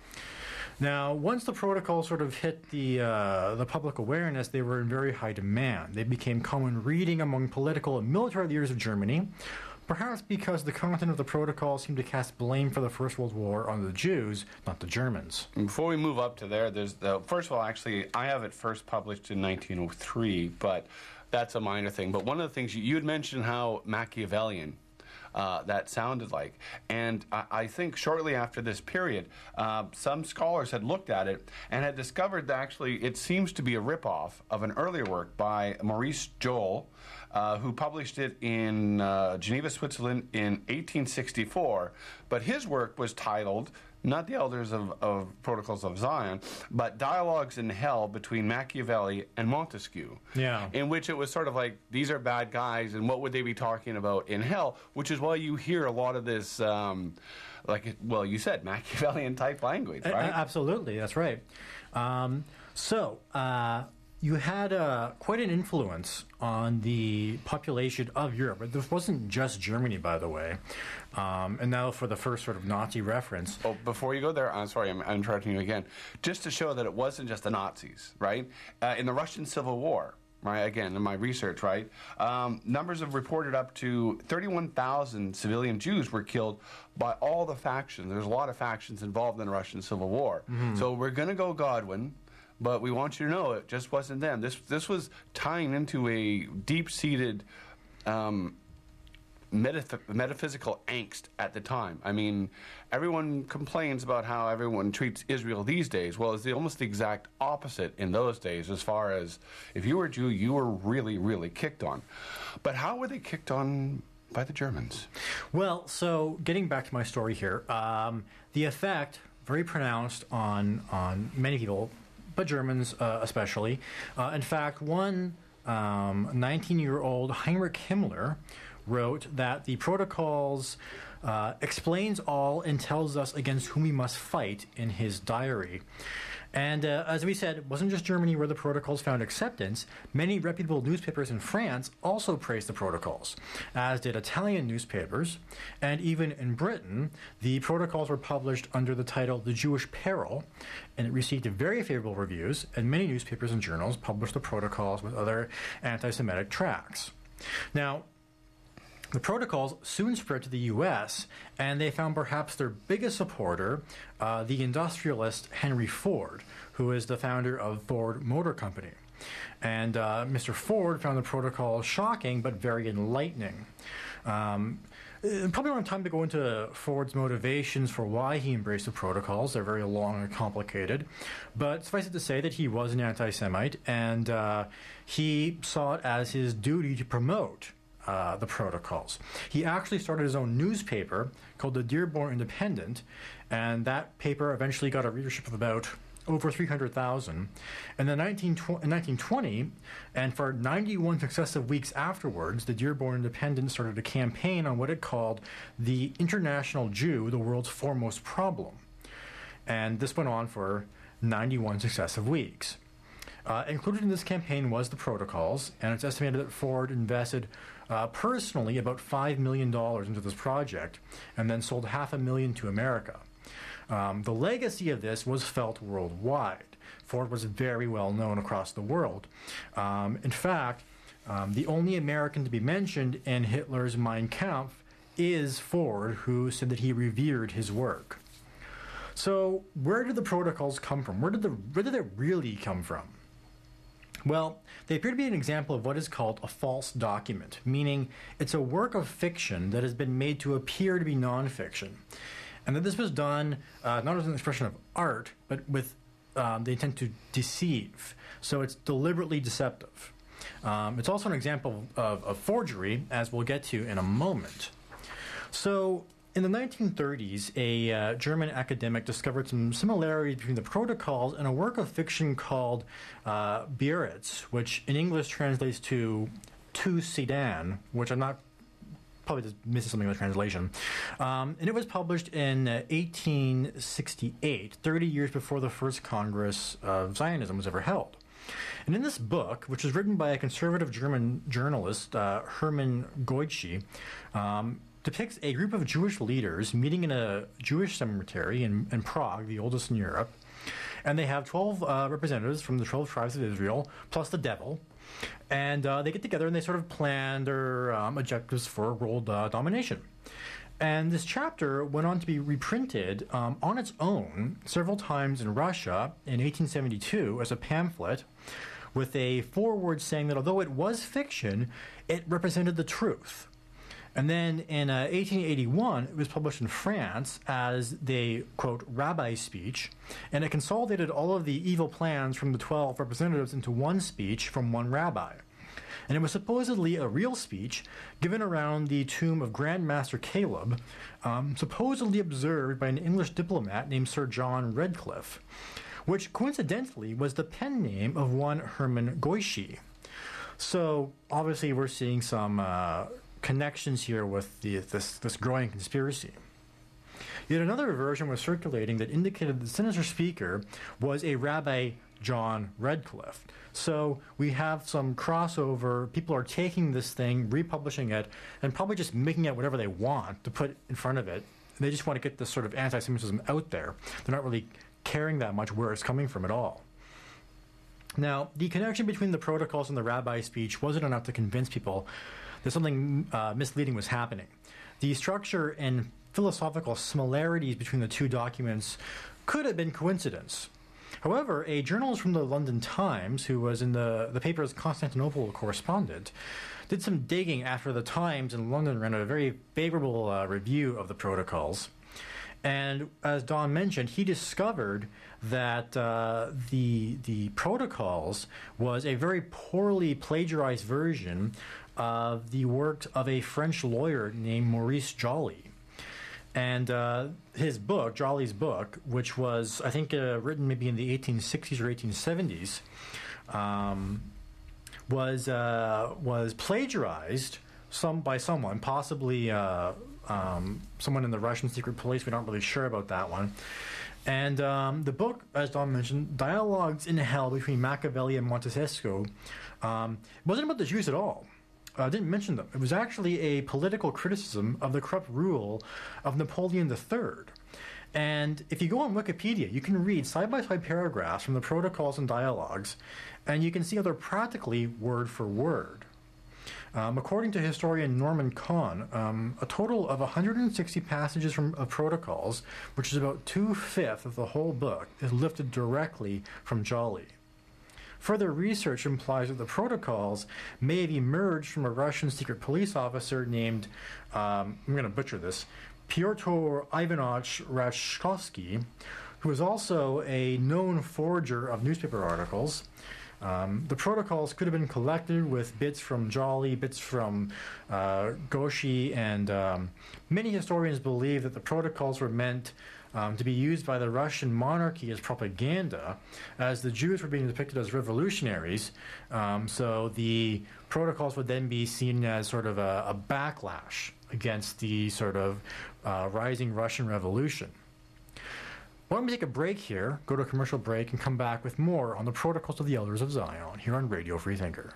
Now, once the protocol sort of hit the uh, the public awareness, they were in very high demand. They became common reading among political and military leaders of Germany, perhaps because the content of the protocol seemed to cast blame for the First World War on the Jews, not the Germans. Before we move up to there, there's the first of all, actually, I have it first published in nineteen oh three, but that's a minor thing. But one of the things you, you had mentioned how Machiavellian Uh, that sounded like. And I, I think shortly after this period, uh, some scholars had looked at it and had discovered that actually it seems to be a ripoff of an earlier work by Maurice Joel, uh, who published it in uh, Geneva, Switzerland in eighteen sixty-four. But his work was titled, not the Elders of, of Protocols of Zion, but Dialogues in Hell between Machiavelli and Montesquieu. Yeah. In which it was sort of like, these are bad guys, and what would they be talking about in hell? Which is why you hear a lot of this, um, like, well, you said, Machiavellian-type language, right? A- absolutely, that's right. Um, so, uh, you had uh, quite an influence on the population of Europe. But this wasn't just Germany, by the way. Um, and now for the first sort of Nazi reference. Oh, before you go there, I'm sorry, I'm, I'm interrupting you again. Just to show that it wasn't just the Nazis, right? Uh, in the Russian Civil War, right, again, in my research, right, um, numbers have reported up to thirty-one thousand civilian Jews were killed by all the factions. There's a lot of factions involved in the Russian Civil War. Mm-hmm. So we're going to go Godwin. But we want you to know it just wasn't them. This this was tying into a deep-seated um, metaph- metaphysical angst at the time. I mean, everyone complains about how everyone treats Israel these days. Well, it's the, almost the exact opposite in those days, as far as if you were a Jew, you were really, really kicked on. But how were they kicked on by the Germans? Well, so getting back to my story here, um, the effect, very pronounced on on many people, but Germans uh, especially. Uh, in fact, one um, nineteen-year-old Heinrich Himmler wrote that the protocols uh, explains all and tells us against whom we must fight in his diary. And uh, as we said, it wasn't just Germany where the protocols found acceptance. Many reputable newspapers in France also praised the protocols, as did Italian newspapers. And even in Britain, the protocols were published under the title The Jewish Peril, and it received very favorable reviews, and many newspapers and journals published the protocols with other anti-Semitic tracts. Now, the protocols soon spread to the U S, and they found perhaps their biggest supporter, uh, the industrialist Henry Ford, who is the founder of Ford Motor Company. And uh, Mister Ford found the protocol shocking but very enlightening. Um, probably don't have time to go into Ford's motivations for why he embraced the protocols. They're very long and complicated. But suffice it to say that he was an anti-Semite, and uh, he saw it as his duty to promote uh, the protocols. He actually started his own newspaper called the Dearborn Independent, and that paper eventually got a readership of about over three hundred thousand. In the nineteen twenty, and for ninety-one successive weeks afterwards, the Dearborn Independent started a campaign on what it called the International Jew, the world's foremost problem. And this went on for ninety-one successive weeks. Uh, included in this campaign was the protocols, and it's estimated that Ford invested uh, personally about five million dollars into this project, and then sold half a million to America. Um, the legacy of this was felt worldwide. Ford was very well known across the world. Um, in fact, um, the only American to be mentioned in Hitler's Mein Kampf is Ford, who said that he revered his work. So, where did the protocols come from? Where did the where did they really come from? Well, they appear to be an example of what is called a false document, meaning it's a work of fiction that has been made to appear to be nonfiction. And that this was done uh, not as an expression of art, but with um, the intent to deceive. So it's deliberately deceptive. Um, it's also an example of, of forgery, as we'll get to in a moment. So in the nineteen thirties, a uh, German academic discovered some similarities between the protocols and a work of fiction called uh, Biarritz, which in English translates to To Sedan, which I'm not probably just missing something in the translation. Um, and it was published in uh, eighteen sixty-eight, thirty years before the first Congress of Zionism was ever held. And in this book, which was written by a conservative German journalist, uh, Hermann Goetsche, um, depicts a group of Jewish leaders meeting in a Jewish cemetery in, in Prague, the oldest in Europe. And they have twelve uh, representatives from the twelve tribes of Israel, plus the devil. And uh, they get together and they sort of plan their um, objectives for world uh, domination. And this chapter went on to be reprinted um, on its own several times in Russia in eighteen seventy-two as a pamphlet with a foreword saying that although it was fiction, it represented the truth. And then in uh, eighteen eighty-one, it was published in France as the, quote, rabbi speech, and it consolidated all of the evil plans from the twelve representatives into one speech from one rabbi. And it was supposedly a real speech given around the tomb of Grand Master Caleb, um, supposedly observed by an English diplomat named Sir John Redcliffe, which coincidentally was the pen name of one Hermann Goetsche. So obviously we're seeing some uh, connections here with the, this, this growing conspiracy. Yet another version was circulating that indicated the sinister speaker was a Rabbi John Redcliffe. So we have some crossover. People are taking this thing, republishing it, and probably just making it whatever they want to put in front of it. They just want to get this sort of anti-Semitism out there. They're not really caring that much where it's coming from at all. Now, the connection between the protocols and the rabbi speech wasn't enough to convince people that something uh, misleading was happening. The structure and philosophical similarities between the two documents could have been coincidence. However, a journalist from the London Times, who was in the, the paper's Constantinople correspondent, did some digging after the Times in London ran a very favorable uh, review of the protocols. And as Don mentioned, he discovered that uh, the, the protocols was a very poorly plagiarized version of the work of a French lawyer named Maurice Joly. And uh, his book, Joly's book, which was, I think, uh, written maybe in the eighteen sixties or eighteen seventies, um, was uh, was plagiarized some by someone, possibly uh, um, someone in the Russian secret police. We're not really sure about that one. And um, the book, as Don mentioned, Dialogues in Hell between Machiavelli and Montesquieu, um, wasn't about the Jews at all. I uh, didn't mention them. It was actually a political criticism of the corrupt rule of Napoleon the Third. And if you go on Wikipedia, you can read side-by-side paragraphs from the protocols and dialogues, and you can see how they're practically word for word. Um, according to historian Norman Kahn, um, a total of one hundred sixty passages from of protocols, which is about two-fifths of the whole book, is lifted directly from Joly. Further research implies that the protocols may have emerged from a Russian secret police officer named, um, I'm going to butcher this, Pyotr Ivanovich Rashkovsky, who was also a known forger of newspaper articles. Um, the protocols could have been collected with bits from Jolly, bits from uh, Goshi, and um, many historians believe that the protocols were meant um, to be used by the Russian monarchy as propaganda, as the Jews were being depicted as revolutionaries. Um, so the protocols would then be seen as sort of a, a backlash against the sort of uh, rising Russian Revolution. Why don't we take a break here, go to a commercial break, and come back with more on the Protocols of the Elders of Zion here on Radio Freethinker.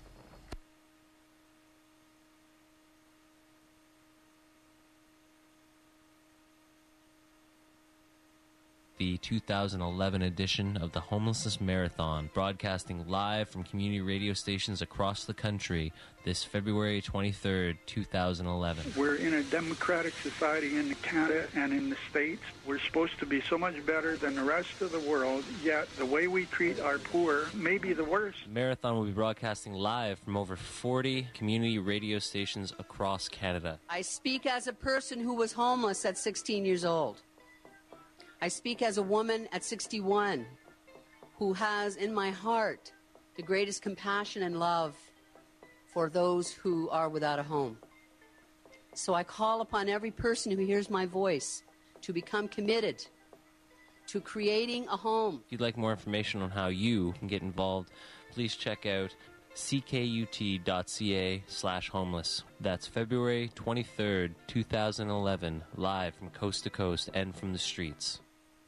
The two thousand eleven edition of the Homelessness Marathon, broadcasting live from community radio stations across the country this February twenty-third, two thousand eleven. We're in a democratic society in Canada and in the States. We're supposed to be so much better than the rest of the world, yet the way we treat our poor may be the worst. The marathon will be broadcasting live from over forty community radio stations across Canada. I speak as a person who was homeless at sixteen years old. I speak as a woman at sixty-one who has in my heart the greatest compassion and love for those who are without a home. So I call upon every person who hears my voice to become committed to creating a home. If you'd like more information on how you can get involved, please check out ckut.ca slash homeless. That's February twenty-third, two thousand eleven, live from coast to coast and from the streets.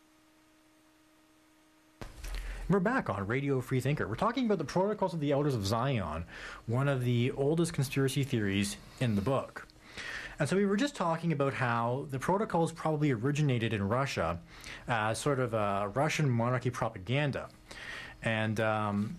We're back on Radio Freethinker. We're talking about the Protocols of the Elders of Zion, one of the oldest conspiracy theories in the book. And so we were just talking about how the protocols probably originated in Russia as sort of a Russian monarchy propaganda. And um,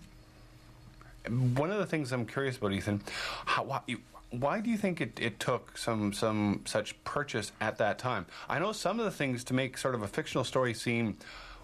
one of the things I'm curious about, Ethan, how, why, why do you think it, it took some some such purchase at that time? I know some of the things to make sort of a fictional story seem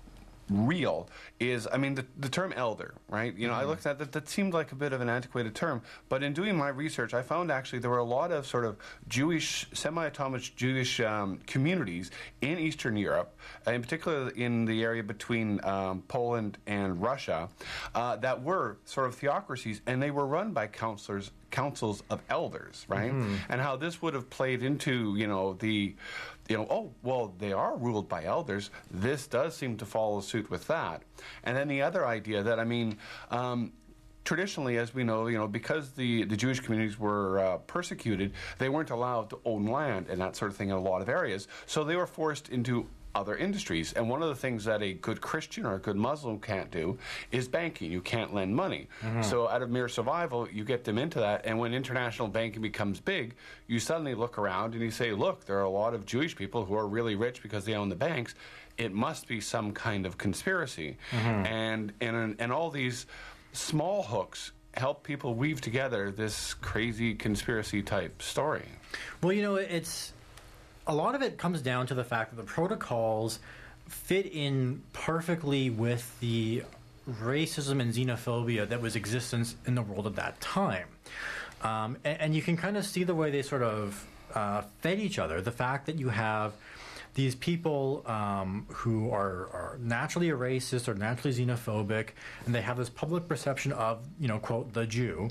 real is, I mean, the, the term elder, right? You know, mm-hmm. I looked at that, that seemed like a bit of an antiquated term, but in doing my research, I found actually there were a lot of sort of Jewish, semi-autonomous Jewish um, communities in Eastern Europe, in particular in the area between um, Poland and Russia, uh, that were sort of theocracies, and they were run by counselors, councils of elders, right? Mm-hmm. And how this would have played into, you know, the You know, oh, well, they are ruled by elders. This does seem to follow suit with that. And then the other idea that, I mean, um, traditionally, as we know, you know, because the, the Jewish communities were uh, persecuted, they weren't allowed to own land and that sort of thing in a lot of areas. So they were forced into other industries. And one of the things that a good Christian or a good Muslim can't do is banking. You can't lend money. Mm-hmm. So out of mere survival, you get them into that. And when international banking becomes big, you suddenly look around and you say, look, there are a lot of Jewish people who are really rich because they own the banks. It must be some kind of conspiracy. Mm-hmm. And, and, and all these small hooks help people weave together this crazy conspiracy type story. Well, you know, it's... a lot of it comes down to the fact that the protocols fit in perfectly with the racism and xenophobia that was existence in the world at that time. Um, and, and you can kind of see the way they sort of uh, fed each other. The fact that you have these people um, who are, are naturally a racist or naturally xenophobic, and they have this public perception of, you know, quote, the Jew.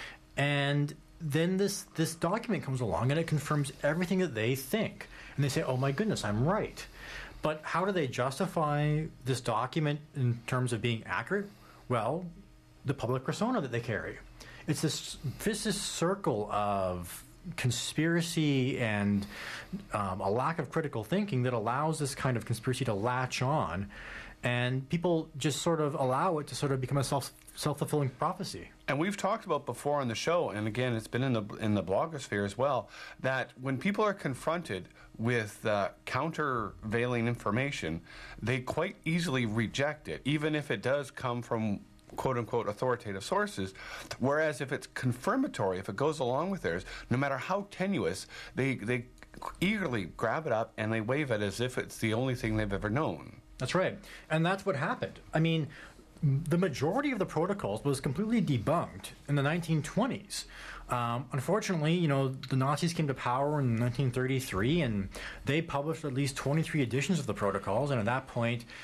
And then this this document comes along and it confirms everything that they think. And they say, oh my goodness, I'm right. But how do they justify this document in terms of being accurate? Well, the public persona that they carry. It's this vicious circle of conspiracy and um, a lack of critical thinking that allows this kind of conspiracy to latch on. And people just sort of allow it to sort of become a self, self-fulfilling prophecy. And we've talked about before on the show, and again, it's been in the in the blogosphere as well, that when people are confronted with uh, countervailing information, they quite easily reject it, even if it does come from quote-unquote authoritative sources. Whereas if it's confirmatory, if it goes along with theirs, no matter how tenuous, they they eagerly grab it up and they wave it as if it's the only thing they've ever known. That's right. And that's what happened. I mean, the majority of the protocols was completely debunked in the nineteen twenties. Um, unfortunately, you know, the Nazis came to power in nineteen thirty-three, and they published at least twenty-three editions of the protocols, and at that point,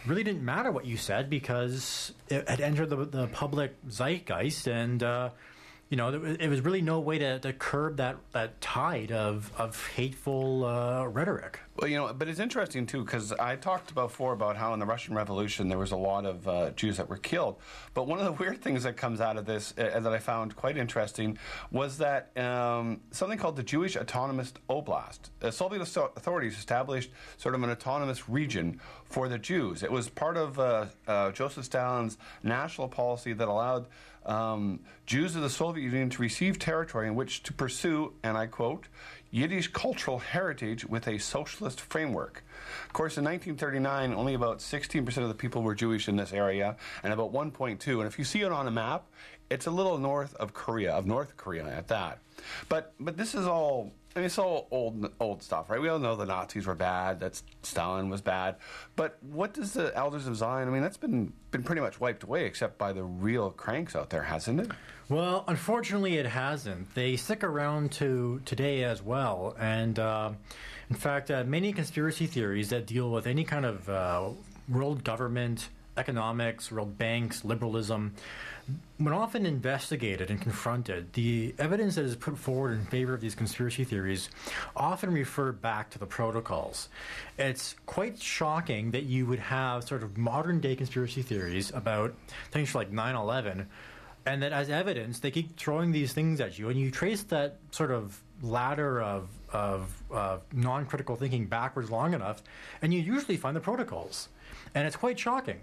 really didn't matter what you said because it had entered the, the public zeitgeist, and uh, you know, there, it was really no way to, to curb that, that tide of of hateful uh, rhetoric. Well, you know, but it's interesting, too, because I talked before about how in the Russian Revolution there was a lot of uh, Jews that were killed. But one of the weird things that comes out of this uh, that I found quite interesting was that um, something called the Jewish Autonomous Oblast. The Soviet authorities established sort of an autonomous region for the Jews. It was part of uh, uh, Joseph Stalin's national policy that allowed um, Jews of the Soviet Union to receive territory in which to pursue, and I quote, Yiddish cultural heritage with a socialist framework. Of course, in nineteen thirty-nine, only about sixteen percent of the people were Jewish in this area, and about one point two. And if you see it on a map, it's a little north of Korea, of North Korea at that. But but this is all, I mean, it's all old old stuff, right? We all know the Nazis were bad, that Stalin was bad. But what does the Elders of Zion, I mean, that's been, been pretty much wiped away, except by the real cranks out there, hasn't it? Well, unfortunately, it hasn't. They stick around to today as well. And, uh, in fact, uh, many conspiracy theories that deal with any kind of uh, world government, economics, world banks, liberalism, when often investigated and confronted, the evidence that is put forward in favor of these conspiracy theories often refer back to the protocols. It's quite shocking that you would have sort of modern-day conspiracy theories about things like nine eleven, and that as evidence, they keep throwing these things at you, and you trace that sort of ladder of, of uh, non-critical thinking backwards long enough, and you usually find the protocols. And it's quite shocking.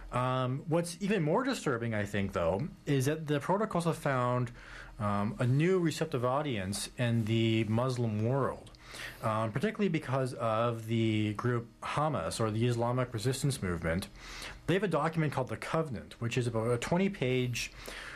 Um, what's even more disturbing, I think, though, is that the protocols have found um, a new receptive audience in the Muslim world, um, particularly because of the group Hamas, or the Islamic Resistance Movement. They have a document called The Covenant, which is about a twenty-page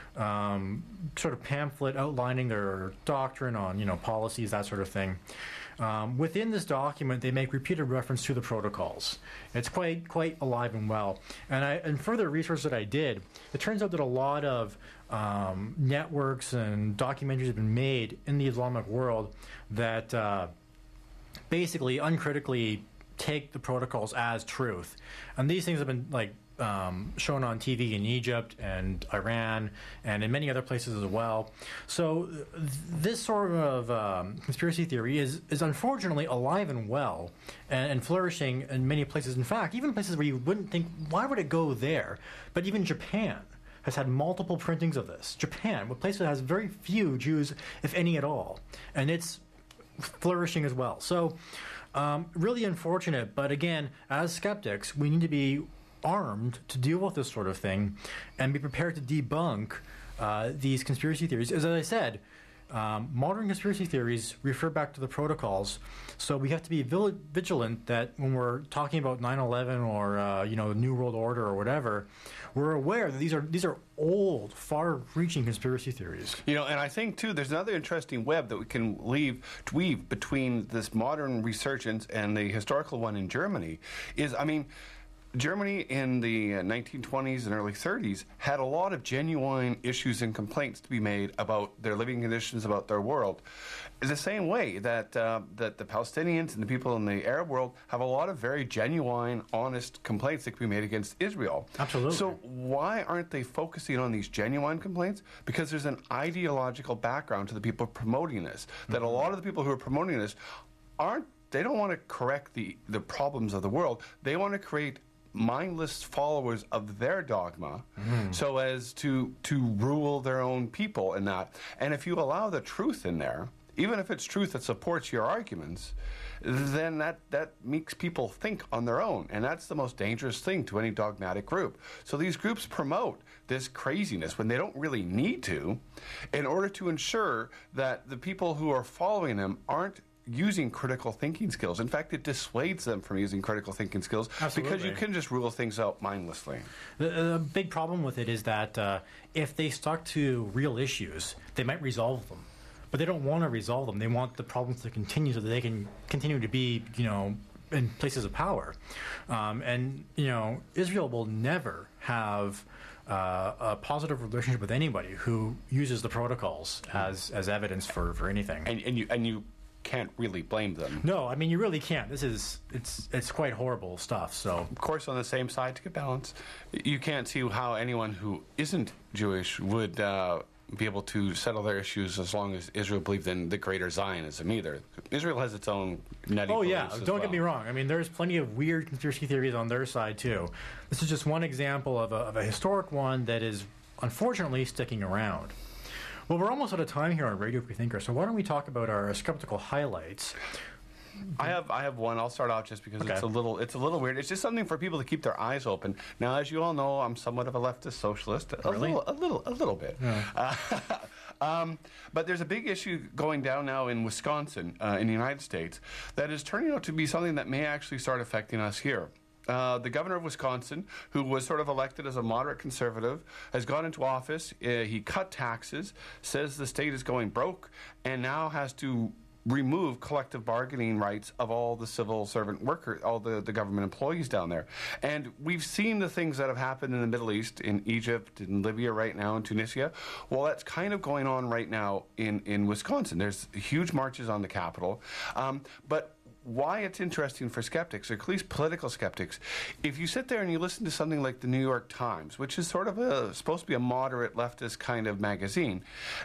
um, sort of pamphlet outlining their doctrine on, you know, policies, that sort of thing. Um, within this document, they make repeated reference to the protocols. It's quite quite alive and well. And I, and further research that I did, it turns out that a lot of um, networks and documentaries have been made in the Islamic world that uh, basically uncritically take the protocols as truth. And these things have been like Um, shown on T V in Egypt and Iran and in many other places as well. So th- this sort of um, conspiracy theory is, is unfortunately alive and well and, and flourishing in many places. In fact, even places where you wouldn't think, why would it go there? But even Japan has had multiple printings of this. Japan, a place that has very few Jews, if any at all. And it's flourishing as well. So um, really unfortunate. But again, as skeptics, we need to be armed to deal with this sort of thing and be prepared to debunk uh, these conspiracy theories. As I said, um, modern conspiracy theories refer back to the protocols, so we have to be vigilant that when we're talking about nine eleven or uh, you know, the New World Order or whatever, we're aware that these are these are old, far-reaching conspiracy theories. You know, and I think, too, there's another interesting web that we can leave, weave between this modern resurgence and the historical one in Germany is, I mean, Germany in the nineteen twenties and early thirties had a lot of genuine issues and complaints to be made about their living conditions, about their world. It's the same way that uh, that the Palestinians and the people in the Arab world have a lot of very genuine, honest complaints that can be made against Israel. Absolutely. So why aren't they focusing on these genuine complaints? Because there's an ideological background to the people promoting this. That mm-hmm. a lot of the people who are promoting this aren't, they don't want to correct the, the problems of the world. They want to create mindless followers of their dogma mm. so as to to rule their own people in that. And if you allow the truth in there, even if it's truth that supports your arguments, then that, that makes people think on their own. And that's the most dangerous thing to any dogmatic group. So these groups promote this craziness when they don't really need to, in order to ensure that the people who are following them aren't using critical thinking skills. In fact, it dissuades them from using critical thinking skills. Absolutely. Because you can just rule things out mindlessly. The, the big problem with it is that uh, if they stuck to real issues, they might resolve them. But they don't want to resolve them. They want the problems to continue so that they can continue to be, you know, in places of power. Um, and, you know, Israel will never have uh, a positive relationship with anybody who uses the protocols as, as evidence for, for anything. And, and you and you can't really blame them. No, I mean, you really can't. This is, it's it's quite horrible stuff, so. Of course, on the same side, to get balance, you can't see how anyone who isn't Jewish would uh, be able to settle their issues as long as Israel believed in the greater Zionism either. Israel has its own nutty Oh, yeah. beliefs as Don't well. get me wrong. I mean, there's plenty of weird conspiracy theories on their side, too. This is just one example of a, of a historic one that is, unfortunately, sticking around. Well, we're almost out of time here on Radio Free Thinker, so why don't we talk about our skeptical highlights? I have I have one. I'll start off just because Okay. it's a little it's a little weird. It's just something for people to keep their eyes open. Now, as you all know, I'm somewhat of a leftist socialist. A Really? little, a little, a little bit. Yeah. Uh, um, but there's a big issue going down now in Wisconsin, uh, in the United States, that is turning out to be something that may actually start affecting us here. Uh, the governor of Wisconsin, who was sort of elected as a moderate conservative, has gone into office. Uh, he cut taxes, says the state is going broke, and now has to remove collective bargaining rights of all the civil servant workers, all the, the government employees down there. And we've seen the things that have happened in the Middle East, in Egypt, in Libya right now, in Tunisia. Well, that's kind of going on right now in, in Wisconsin. There's huge marches on the Capitol. Um, but why it's interesting for skeptics, or at least political skeptics, if you sit there and you listen to something like the New York Times, which is sort of a, supposed to be a moderate leftist kind of magazine,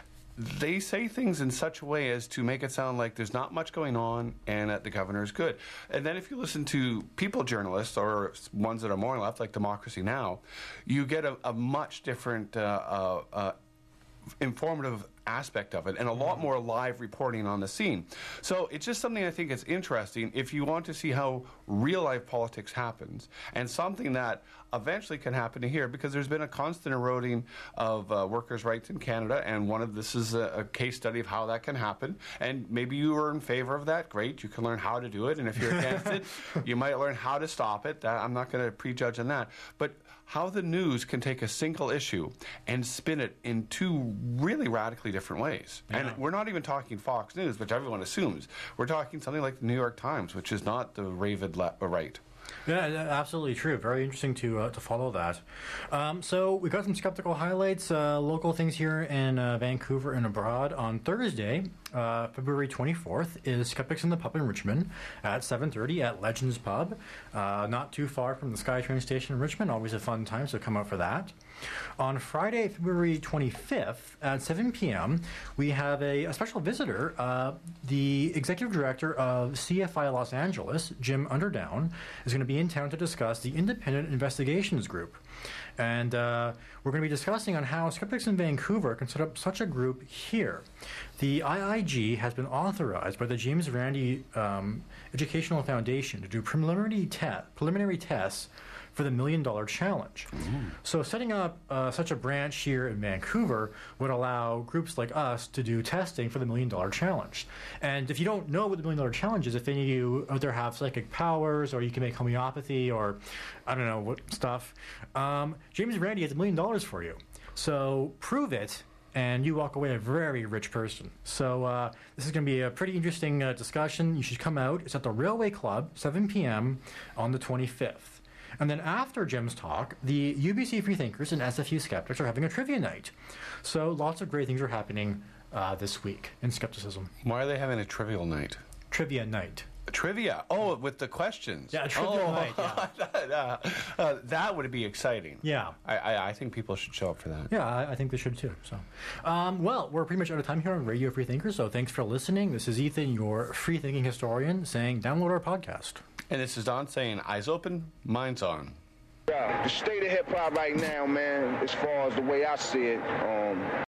they say things in such a way as to make it sound like there's not much going on and that the governor is good. And then if you listen to People journalists, or ones that are more left, like Democracy Now!, you get a, a much different uh, uh, uh, informative aspect of it, and a lot more live reporting on the scene. So it's just something I think is interesting if you want to see how real life politics happens, and something that eventually can happen here, because there's been a constant eroding of uh, workers' rights in Canada, and one of this is a, a case study of how that can happen. And maybe you are in favor of that. Great, you can learn how to do it, and if you're against it, you might learn how to stop it. That, I'm not going to prejudge on that, but how the news can take a single issue and spin it in two really radically different ways. Yeah. And we're not even talking Fox News, which everyone assumes. We're talking something like the New York Times, which is not the ravid le- right. Yeah, absolutely true. Very interesting to uh, to follow that. Um, so we got some skeptical highlights, uh, local things here in uh, Vancouver and abroad. On Thursday, uh, February twenty-fourth, is Skeptics in the Pub in Richmond at seven thirty at Legends Pub, uh, not too far from the SkyTrain station in Richmond. Always a fun time, so come out for that. On Friday, February twenty-fifth at seven p.m., we have a, a special visitor. Uh, the executive director of C F I Los Angeles, Jim Underdown, is going to be in town to discuss the Independent Investigations Group. And uh, we're going to be discussing on how skeptics in Vancouver can set up such a group here. The I I G has been authorized by the James Randi um, Educational Foundation to do preliminary, te- preliminary tests for the Million Dollar Challenge. Mm. So setting up uh, such a branch here in Vancouver would allow groups like us to do testing for the Million Dollar Challenge. And if you don't know what the Million Dollar Challenge is, if any of you out there have psychic powers, or you can make homeopathy, or I don't know what stuff, um, James Randi has a million dollars for you. So prove it, and you walk away a very rich person. So uh, this is going to be a pretty interesting uh, discussion. You should come out. It's at the Railway Club, seven p.m. on the twenty-fifth. And then after Jim's talk, the U B C Freethinkers and S F U Skeptics are having a trivia night. So lots of great things are happening uh, this week in skepticism. Why are they having a trivial night? Trivia night. Trivia. Oh, with the questions. Yeah, trivia oh, night. Yeah. that, uh, uh, that would be exciting. Yeah. I, I, I think people should show up for that. Yeah, I, I think they should too. So, um, well, we're pretty much out of time here on Radio Free Thinkers, so thanks for listening. This is Ethan, your free thinking historian, saying download our podcast. And this is Don saying eyes open, minds on. Yeah, the state of hip-hop right now, man, as far as the way I see it, um,